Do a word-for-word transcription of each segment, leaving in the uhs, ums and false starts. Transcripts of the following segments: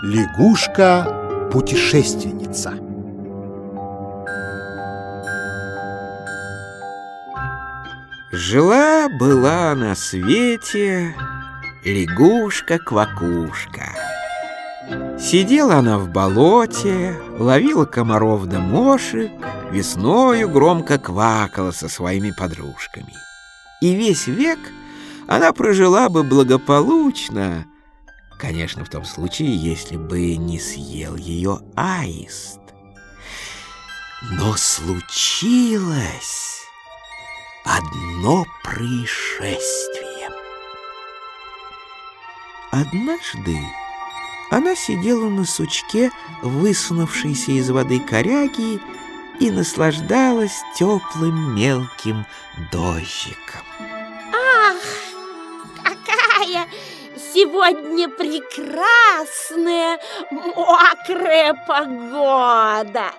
Лягушка-путешественница. Жила-была на свете лягушка-квакушка. Сидела она в болоте, ловила комаров да мошек, весною громко квакала со своими подружками. И весь век она прожила бы благополучно, конечно, в том случае, если бы не съел ее аист. Но случилось одно происшествие. Однажды она сидела на сучке, высунувшейся из воды коряги, и наслаждалась теплым мелким дождиком. Ах, какая сегодня прекрасная мокрая погода!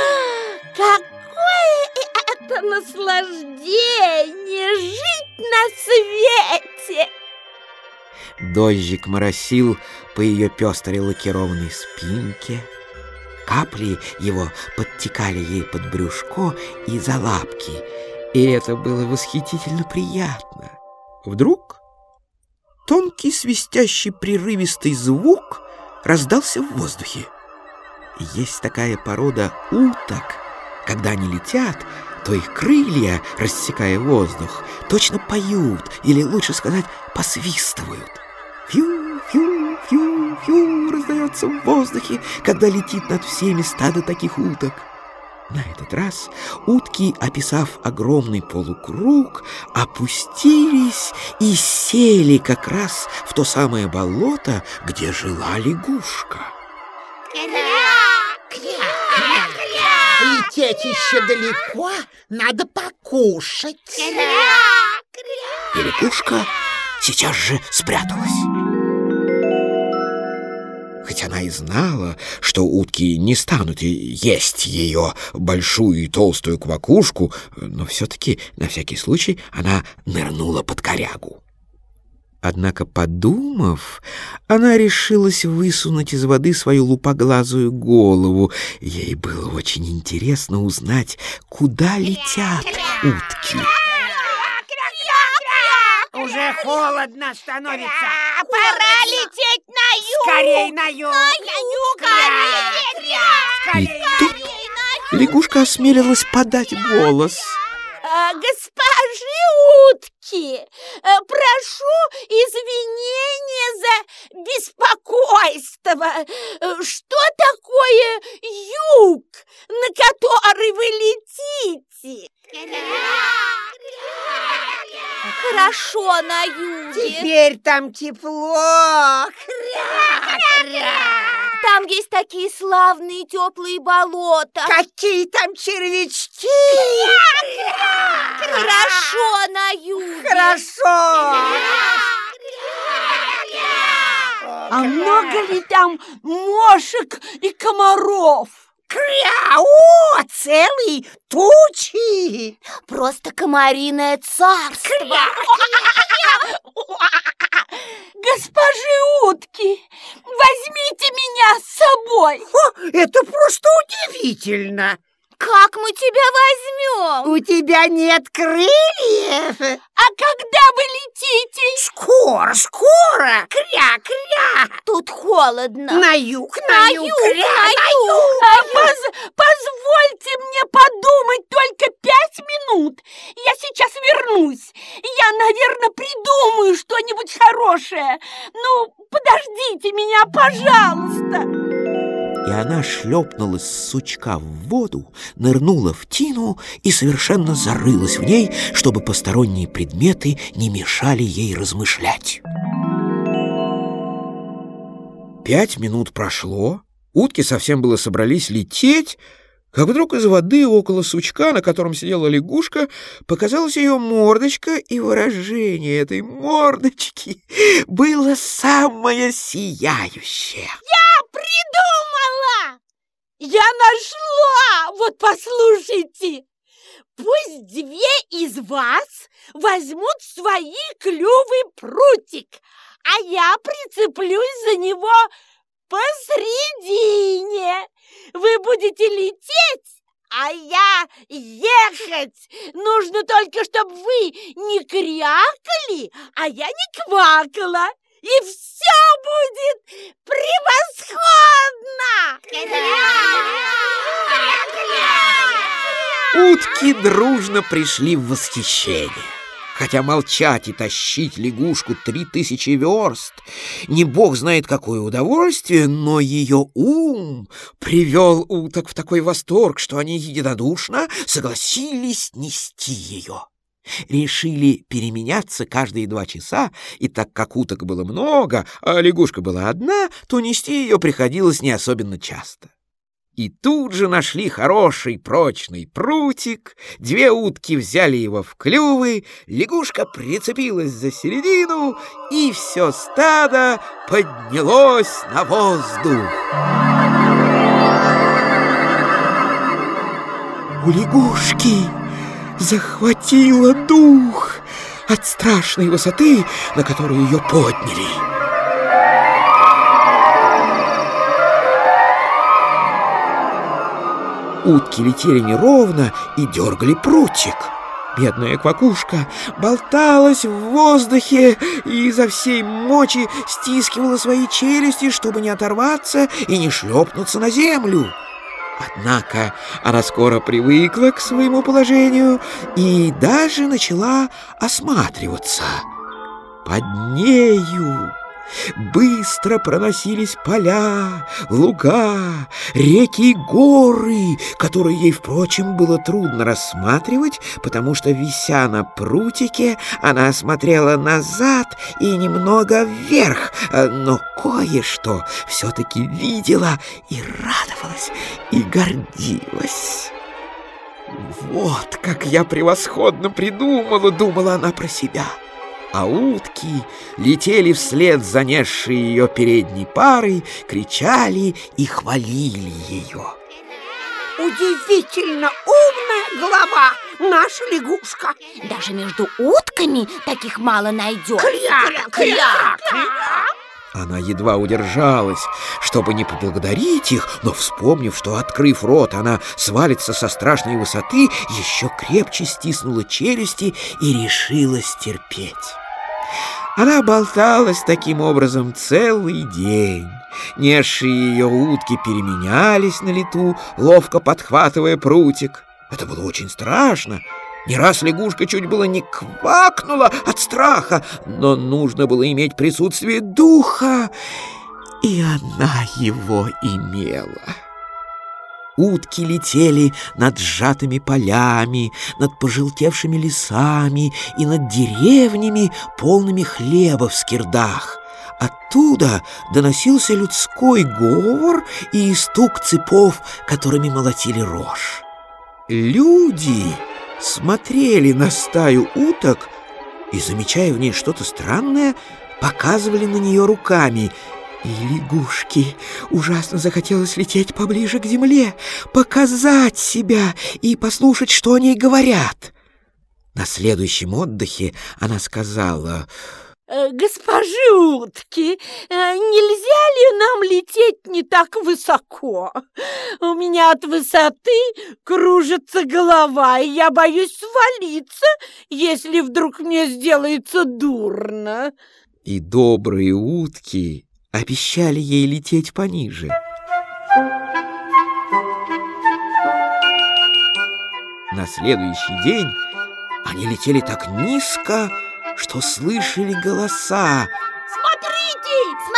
Какое это наслаждение жить на свете! Дождик моросил по ее пестрой лакированной спинке. Капли его подтекали ей под брюшко и за лапки, и это было восхитительно приятно. Вдруг тонкий свистящий прерывистый звук раздался в воздухе. Есть такая порода уток, когда они летят, то их крылья, рассекая воздух, точно поют, или лучше сказать, посвистывают. Фью-фью-фью-фью раздается в воздухе, когда летит над всеми стадо таких уток. На этот раз утки, описав огромный полукруг, опустились и сели как раз в то самое болото, где жила лягушка. Лететь еще далеко, надо покушать. И лягушка сейчас же спряталась. Хоть она и знала, что утки не станут есть ее большую и толстую квакушку, но все-таки на всякий случай она нырнула под корягу. Однако, подумав, она решилась высунуть из воды свою лупоглазую голову. Ей было очень интересно узнать, куда летят утки. Уже холодно становится. Пора лететь на юг! Скорей на юг! На юг! И тут лягушка осмелилась подать голос. Госпожи утки, прошу извинения за беспокойство. Что такое юг, на который вы летите? Хорошо на юге. Теперь там тепло. Кря-кря. Там есть такие славные теплые болота. Какие там червячки. Хорошо на юге. Хорошо. А много ли там мошек и комаров? Кря! О, целые тучи! Просто комариное царство. Госпожи утки, возьмите меня с собой. О, это просто удивительно. Как мы тебя возьмем? У тебя нет крыльев. А когда вы летите? Скоро, скоро. Кря-кря. Тут холодно. На юг, на, На юг, юг, кря, на юг. А, поз- позвольте мне подумать только пять минут. Я сейчас вернусь. Я, наверное, придумаю что-нибудь хорошее. Ну, подождите меня, пожалуйста. И она шлепнулась с сучка в воду, нырнула в тину и совершенно зарылась в ней, чтобы посторонние предметы не мешали ей размышлять. Пять минут прошло, утки совсем было собрались лететь, как вдруг из воды около сучка, на котором сидела лягушка, показалась ее мордочка, и выражение этой мордочки было самое сияющее. Я придумала! Я нашла! Вот послушайте! Пусть две из вас возьмут в свои клювы прутик, а я прицеплюсь за него посредине. Вы будете лететь, а я ехать. Нужно только, чтобы вы не крякали, а я не квакала. И все будет превосходно! Утки дружно пришли в восхищение. Хотя молчать и тащить лягушку три тысячи верст не бог знает какое удовольствие, но ее ум привел уток в такой восторг, что они единодушно согласились нести ее. Решили переменяться каждые два часа, и так как уток было много, а лягушка была одна, то нести ее приходилось не особенно часто. И тут же нашли хороший прочный прутик, две утки взяли его в клювы, лягушка прицепилась за середину, и все стадо поднялось на воздух. У лягушки захватило дух от страшной высоты, на которую ее подняли. Утки летели неровно и дергали прутик. Бедная квакушка болталась в воздухе и изо всей мочи стискивала свои челюсти, чтобы не оторваться и не шлепнуться на землю. Однако она скоро привыкла к своему положению и даже начала осматриваться. Под нею быстро проносились поля, луга, реки и горы, которые ей, впрочем, было трудно рассматривать, потому что, вися на прутике, она смотрела назад и немного вверх, но кое-что все-таки видела и радовалась, и гордилась. «Вот как я превосходно придумала!» — думала она про себя. А утки летели вслед за несшей ее передней парой, кричали и хвалили ее. Удивительно умная голова наша лягушка. Даже между утками таких мало найдешь. Кря, кря, кря. Она едва удержалась, чтобы не поблагодарить их, но, вспомнив, что, открыв рот, она свалится со страшной высоты, еще крепче стиснула челюсти и решилась терпеть. Она болталась таким образом целый день. Несшие ее утки переменялись на лету, ловко подхватывая прутик. Это было очень страшно. Не раз лягушка чуть было не квакнула от страха, но нужно было иметь присутствие духа, и она его имела. Утки летели над сжатыми полями, над пожелтевшими лесами и над деревнями, полными хлеба в скирдах. Оттуда доносился людской говор и стук цепов, которыми молотили рожь. Люди смотрели на стаю уток и, замечая в ней что-то странное, показывали на нее руками. И лягушке ужасно захотелось лететь поближе к земле, показать себя и послушать, что о ней говорят. На следующем отдыхе она сказала: «Госпожи утки, нельзя ли нам лететь не так высоко? У меня от высоты кружится голова, и я боюсь свалиться, если вдруг мне сделается дурно». И добрые утки обещали ей лететь пониже. На следующий день они летели так низко, что слышали голоса. Смотрите,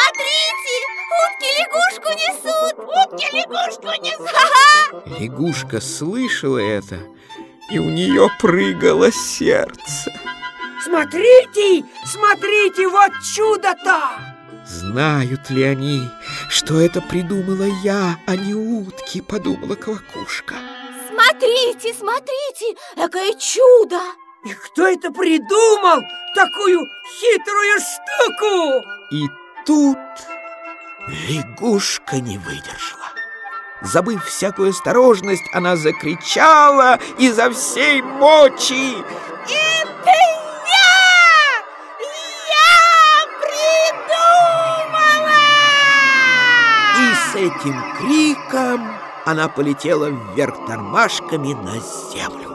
смотрите, утки лягушку несут, утки лягушку несут. Ха-ха! Лягушка слышала это, и у нее прыгало сердце. Смотрите, смотрите, вот чудо-то! Знают ли они, что это придумала я, а не утки, подумала квакушка. Смотрите, смотрите, какое чудо! И кто это придумал такую хитрую штуку? И тут лягушка не выдержала. Забыв всякую осторожность, она закричала изо всей мочи: «Это я! Я придумала!» с этим криком она полетела вверх тормашками на землю.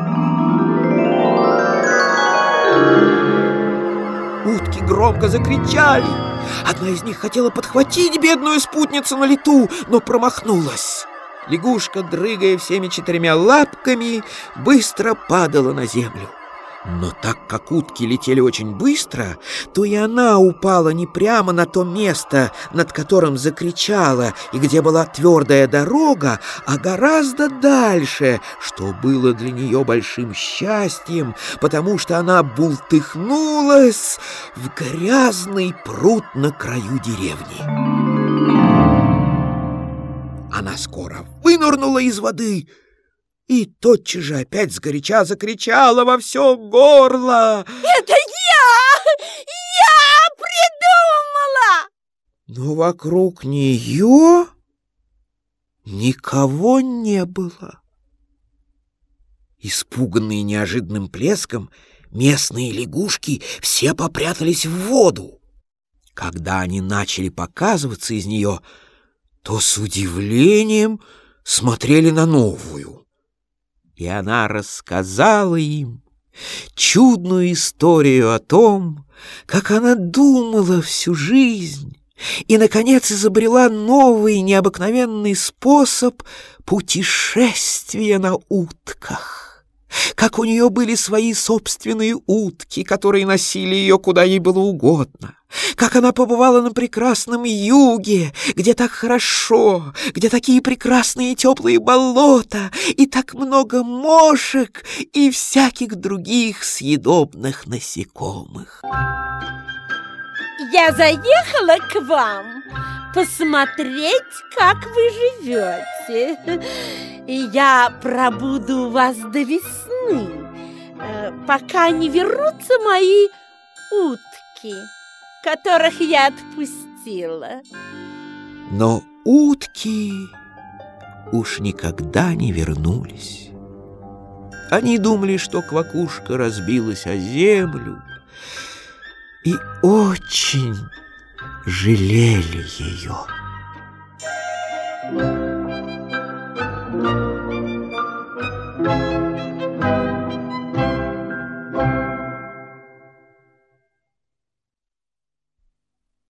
Утки громко закричали. Одна из них хотела подхватить бедную спутницу на лету, но промахнулась. Лягушка, дрыгая всеми четырьмя лапками, быстро падала на землю. Но так как утки летели очень быстро, то и она упала не прямо на то место, над которым закричала, и где была твердая дорога, а гораздо дальше, что было для нее большим счастьем, потому что она бултыхнулась в грязный пруд на краю деревни. Она скоро вынырнула из воды и тотчас же опять сгоряча закричала во все горло: «Это я! Я придумала!» Но вокруг нее никого не было. Испуганные неожиданным плеском, местные лягушки все попрятались в воду. Когда они начали показываться из нее, то с удивлением смотрели на новую. И она рассказала им чудную историю о том, как она думала всю жизнь и, наконец, изобрела новый необыкновенный способ путешествия на утках. Как у нее были свои собственные утки, которые носили ее куда ей было угодно. Как она побывала на прекрасном юге, где так хорошо, где такие прекрасные теплые болота, и так много мошек и всяких других съедобных насекомых. Я заехала к вам посмотреть, как вы живете. И я пробуду у вас до весны, пока не вернутся мои утки, которых я отпустила. Но утки уж никогда не вернулись. Они думали, что квакушка разбилась о землю, и очень жалели ее.